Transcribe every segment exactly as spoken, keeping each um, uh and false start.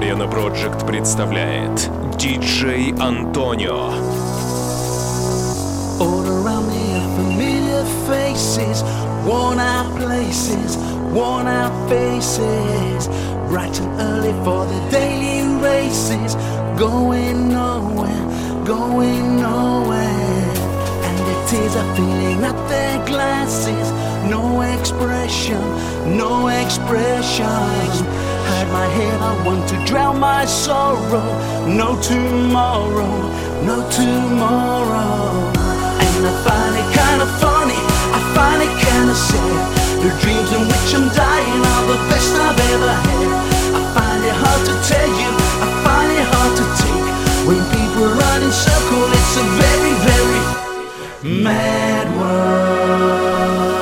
Arena Project представляет диджей Антонио. All around me are familiar faces, worn out places, worn out faces. Bright and early for the daily races, going nowhere, going nowhere. And the tears are filling up their glasses. No expression, no expression. Hide my head, I want to drown my sorrow. No tomorrow, no tomorrow. And I find it kinda funny, I find it kinda sad. The dreams in which I'm dying are the best I've ever had. I find it hard to tell you, I find it hard to take. When people run in circles, it's a very, very mad world.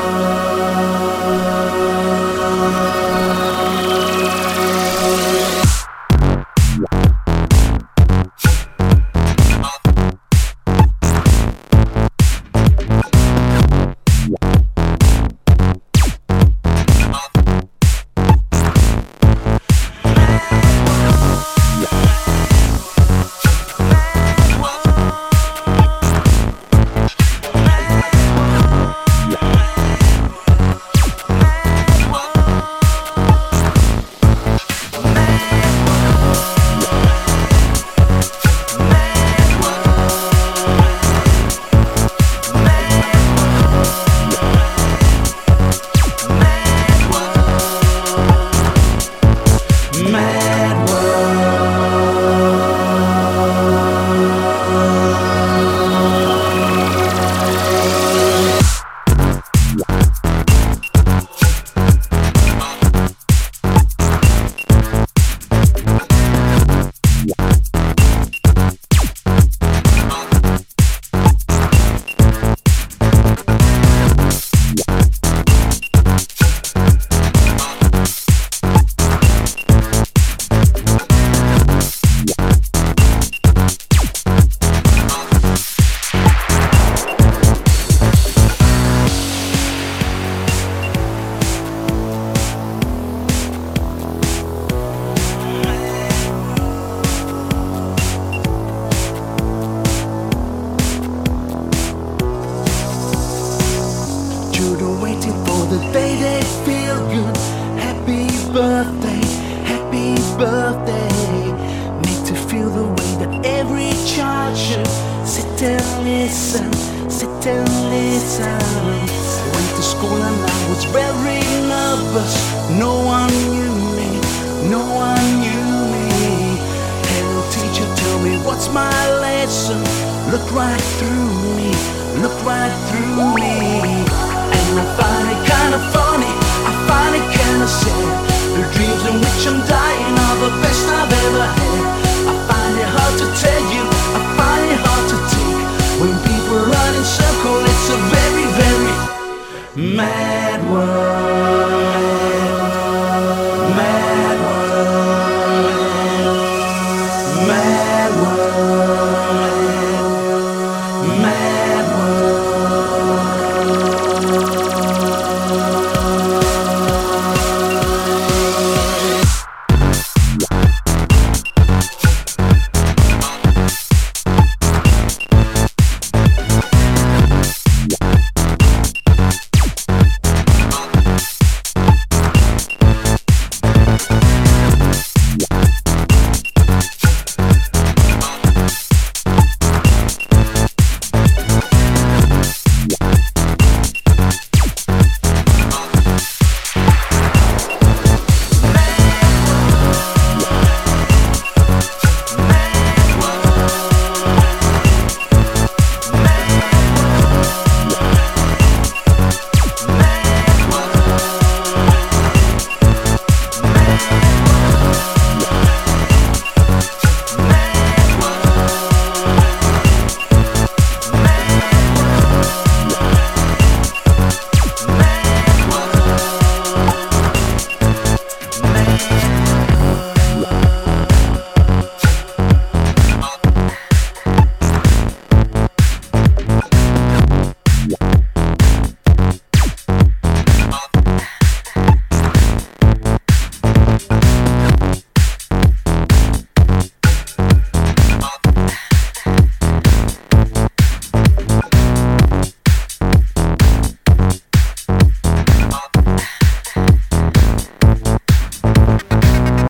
The day they feel good. Happy birthday, happy birthday. Need to feel the way that every child should. Sit and listen, sit and listen. Went to school and I was very nervous. No one knew me, no one knew me. Hello teacher, tell me what's my lesson. Look right through me, look right through me. And I find it kinda funny, I find it kinda sad. The dreams in which I'm dying are the best I've ever had. I find it hard to tell you, I find it hard to take. When people run in circles, it's a very, very mad world.